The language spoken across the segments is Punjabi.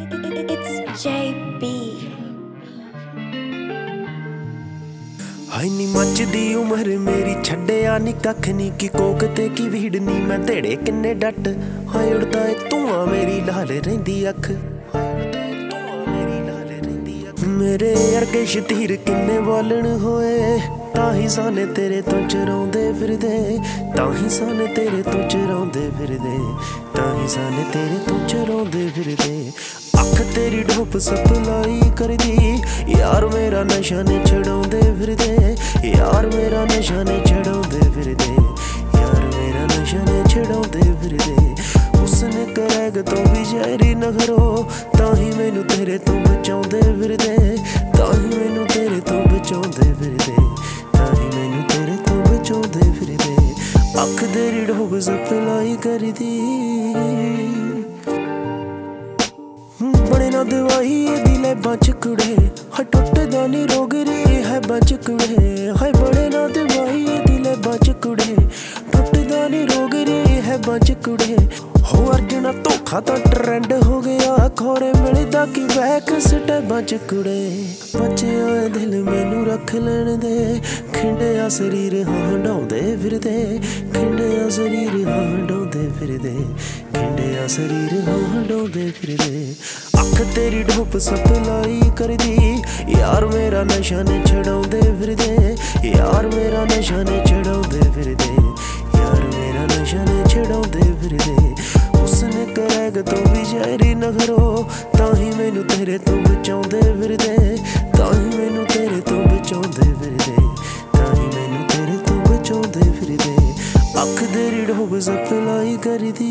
It's JB. ਹਾਈ ਨੀ ਮੱਚਦੀ ਉਮਰ ਮੇਰੀ ਛੱਡਿਆ ਨੀ ਕੱਖ ਨੀ ਕੀ ਕੋਕ ਤੇ ਕੀ ਵੀੜ ਨੀ ਮੈਂ ਢੇੜੇ ਕਿੰਨੇ ਡੱਟ ਹਾਏ ਉੜਦਾ ਏ ਧੂਆਂ ਮੇਰੀ ਲਾਲ ਰਹਿੰਦੀ ਅੱਖ ਮੇਰੇ ਅਰਗੇ ਸ਼ਤੀਰ ਕਿੰਨੇ ਬੋਲਣ ਹੋਏ ਤਾਂ ਹੀ ਸਾਨੇ ਤੇਰੇ ਤੋਂ ਚਰਾਉਂਦੇ ਫਿਰਦੇ ਤਾਂ ਹੀ ਸਾਨੇ ਤੇਰੇ ਤੋਂ ਚਰਾਉਂਦੇ ਫਿਰਦੇ ਤਾਂ ਹੀ ਸਾਨੇ ਤੇਰੇ ਤੋਂ ਚਰਾਉਂਦੇ ਫਿਰਦੇ ਅੱਖ ਤੇਰੀ ਢੋਪ ਸਪਲਾਈ ਕਰਦੀ ਯਾਰ ਮੇਰਾ ਨਸ਼ਾ ਨੇ ਛਡਾਉਂਦੇ ਫਿਰਦੇ ਯਾਰ ਮੇਰਾ ਨਸ਼ਾ ਨੇ ਛਡਾਉਂਦੇ ਫਿਰਦੇ ਯਾਰ ਮੇਰਾ ਨਸ਼ਾ ਨੇ ਛਡਾਉਂਦੇ ਫਿਰਦੇ ਉਸਨੇ ਕਰੇਗ ਤੋਂ ਵੀ ਜ਼ਹਿਰੀ ਨਖਰੋ ਤਾਂ ਹੀ ਮੈਨੂੰ ਤੇਰੇ ਤੋਂ ਬਚਾਉਂਦੇ ਫਿਰਦੇ ਤਾਂ ਹੀ ਮੈਨੂੰ ਤੇਰੇ ਤੋਂ ਬਚਾਉਂਦੇ ਫਿਰਦੇ ਤਾਂ ਹੀ ਮੈਨੂੰ ਤੇਰੇ ਤੋਂ ਬਚਾਉਂਦੇ ਫਿਰਦੇ ਅੱਖ ਤੇਰੀ ਢੋਪ ਸਪਲਾਈ ਕਰਦੀ ਬਣੇ ਨਾ ਦਵਾਈ ਇਹਦੀ ਲੈਬਾਂ ਚ ਕੁੜੇ ਹਾਏ ਟੁੱਟਦਾ ਨੀ ਰੋਗ ਰੇ ਹੈ ਬਚ ਕੁੜੇ ਹਾਏ ਬਣੇ ਨਾ ਦਵਾਈ ਇਹਦੀ ਲੈਬਾਂ ਚ ਕੁੜੇ ਟੁੱਟਦਾ ਨੀ ਰੋਗ ਰੇ ਹੈ ਬਚ ਕੁੜੇ ਹੋ ਅਰਜਣਾ ਧੋਖਾ ਤਾਂ ਟਰੈਂਡ ਹੋ ਗਿਆ ਖੋੜੇ ਮਿਲਦਾ ਕਿ ਬੈਕ ਸਟੈਬਾਂ ਚ ਕੁੜੇ ਬੱਚਿਆਂ ਦਿਲ ਮੈਨੂੰ ਰੱਖ ਲੈਣ ਦੇ ਖਿੰਡਿਆ ਸਰੀਰ ਹੰਡਾਉਂਦੇ ਫਿਰਦੇ ਖਿੰਡਿਆ ਸਰੀਰ ਹੰਡਾਉਂਦੇ ਫਿਰਦੇ ਖਿੰਡਿਆ ਸਰੀਰ ਹੰਡਾਉਂਦੇ ਫਿਰਦੇ ਅੱਖ ਤੇਰੀ ਢੋਪ ਸਪਲਾਈ ਕਰਦੀ ਯਾਰ ਮੇਰਾ ਨਸ਼ਾ ਨੇ ਛਡਾਉਂਦੇ ਫਿਰਦੇ ਯਾਰ ਮੇਰਾ ਨਸ਼ਾ ਨੇ ਛਡਾਉਂਦੇ ਫਿਰਦੇ ਯਾਰ ਮੇਰਾ ਨਸ਼ਾ ਨੇ ਛਡਾਉਂਦੇ ਫਿਰਦੇ ਉਸਨੇ ਕਰੇਗ ਤੋਂ ਵੀ ਜ਼ਹਿਰੀ ਨਖਰੋ ਤਾਂ ਹੀ ਮੈਨੂੰ ਤੇਰੇ ਤੋਂ ਬਚਾਉਂਦੇ ਫਿਰਦੇ ਤਾਂ ਹੀ ਮੈਨੂੰ ਤੇਰੇ ਤੋਂ ਬਚਾਉਂਦੇ ਫਿਰਦੇ ਤਾਂ ਹੀ ਮੈਨੂੰ ਤੇਰੇ ਤੋਂ ਬਚਾਉਂਦੇ ਫਿਰਦੇ ਅੱਖ ਤੇਰੀ ਢੋਪ ਸਪਲਾਈ ਕਰਦੀ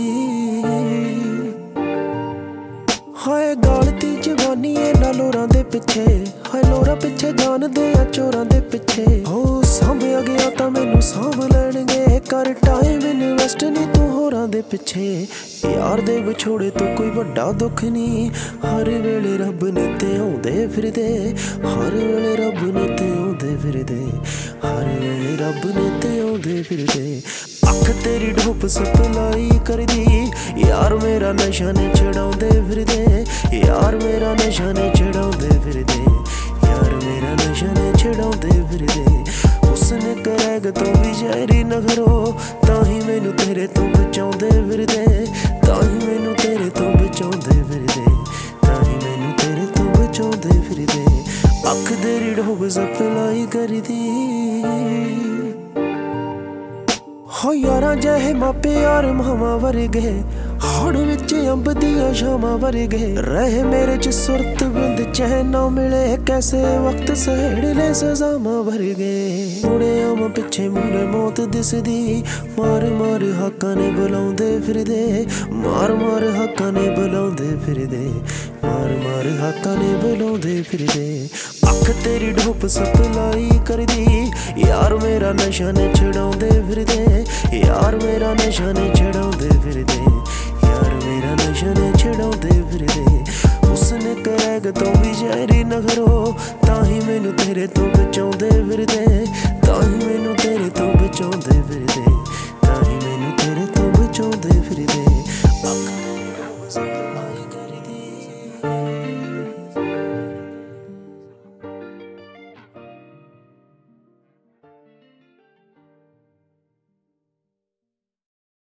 ਹਾਏ ਗਾਲਤੀ ਜਵਾਨੀ ਏ ਨਾ ਲੋਰਾਂ ਦੇ ਪਿੱਛੇ ਹਾਏ ਲੋਰਾਂ ਪਿੱਛੇ ਜਾਣਦੇ ਆ ਚੋਰਾਂ ਦੇ ਪਿੱਛੇ ਹੋ ਸਾਂਭਿਆ ਗਿਆ ਤਾਂ ਮੈਨੂੰ ਸਾਂਭ ਲੈਣਗੇ ਕਰ ਟਾਈਮ ਇਨਵੈਸਟ ਨੀ ਤੂੰ ਹੋਰਾਂ ਦੇ ਪਿੱਛੇ ਯਾਰ ਦੇ ਵਿਛੋੜੇ ਤੋਂ ਕੋਈ ਵੱਡਾ ਦੁੱਖ ਨਹੀਂ ਹਰ ਵੇਲੇ ਰੱਬ ਨੇ ਤੇ ਆਉਂਦੇ ਫਿਰਦੇ ਹਰ ਵੇਲੇ ਰੱਬ ਨੇ ਤੇ ਆਉਂਦੇ ਫਿਰਦੇ ਹਰ ਵੇਲੇ ਰੱਬ ਨੇ ਤੇ ਆਉਂਦੇ ਫਿਰਦੇ ਅੱਖ ਤੇਰੀ ਢੋਪ ਸਪਲਾਈ ਕਰਦੀ ਯਾਰ ਮੇਰਾ ਨਸ਼ਾ ਨੇ ਛਡਾਉਂਦੇ ਫਿਰਦੇ ਯਾਰ ਮੇਰਾ ਨਸ਼ਾ ਨੇ ਛਡਾਉਂਦੇ ਫਿਰਦੇ ਯਾਰ ਮੇਰਾ ਨਸ਼ਾ ਨੇ ਛਡਾਉਂਦੇ ਫਿਰਦੇ ਉਸਨੇ ਕਰੇਗ ਤੋਂ ਵੀ ਜ਼ਹਿਰੀ ਨਖਰੋ ਤਾਂ ਹੀ ਮੈਨੂੰ ਤੇਰੇ ਤੋਂ ਬਚਾਉਂਦੇ ਫਿਰਦੇ ਤਾਂ ਹੀ ਮੈਨੂੰ ਤੇਰੇ ਤੋਂ ਬਚਾਉਂਦੇ ਫਿਰਦੇ ਤਾਂ ਹੀ ਮੈਨੂੰ ਤੇਰੇ ਤੋਂ ਬਚਾਉਂਦੇ ਫਿਰਦੇ ਅੱਖ ਤੇਰੀ ਢੋਪ ਸਪਲਾਈ ਕਰਦੀ ਹੋ ਯਾਰਾਂ ਜਿਹੇ ਮਾਪੇ ਯਾਰ ਮਾਵਾਂ ਵਰਗੇ ਹੜ ਵਿੱਚ ਅੰਬ ਦੀਆਂ ਛਾਵਾਂ ਵਰਗੇ ਰਹੇ ਮੇਰੇ ਚ ਸੁਰਤ ਬਿੰਦ ਚੈਨ ਨਾ ਮਿਲੇ ਕੈਸੇ ਵਕਤ ਸਹੇੜ ਲੈ ਸਜ਼ਾਵਾਂ ਵਰਗੇ ਮੁੜੇ ਆਵਾਂ ਪਿੱਛੇ ਮੁੜੇ ਮੌਤ ਦਿਸਦੀ ਮਾਰ ਮਾਰ ਹੱਕਾਂ ਨੇ ਬੁਲਾਉਂਦੇ ਫਿਰਦੇ ਮਾਰ ਮਾਰ ਹੱਕਾਂ ਨੇ ਬੁਲਾਉਂਦੇ ਫਿਰਦੇ ਮਾਰ ਮਾਰ ਹੱਕਾਂ ਨੇ ਬੁਲਾਉਂਦੇ ਫਿਰਦੇ ਅੱਖ ਤੇਰੀ ਢੋਪ ਸਪਲਾਈ ਕਰਦੀ ਯਾਰ ਮੇਰਾ ਨਸ਼ਾ ਨੇ ਛਡਾਉਂਦੇ ਫਿਰਦੇ ਯਾਰ ਮੇਰਾ ਨਸ਼ਾ ਨੇ ਛਡਾਉਂਦੇ ਫਿਰਦੇ ਯਾਰ ਮੇਰਾ ਨਸ਼ਾ ਨੇ ਛਡਾਉਂਦੇ ਫਿਰਦੇ ਉਸਨੇ ਕਰੇਗ ਤੋਂ ਵੀ ਜ਼ਹਿਰੀ ਨਖਰੋ ਤਾਂ ਹੀ ਮੈਨੂੰ ਤੇਰੇ ਤੋਂ ਬਚਾਉਂਦੇ ਫਿਰਦੇ ਤਾਂ ਹੀ ਮੈਨੂੰ ਤੇਰੇ ਤੋਂ ਬਚਾਉਂਦੇ ਫਿਰਦੇ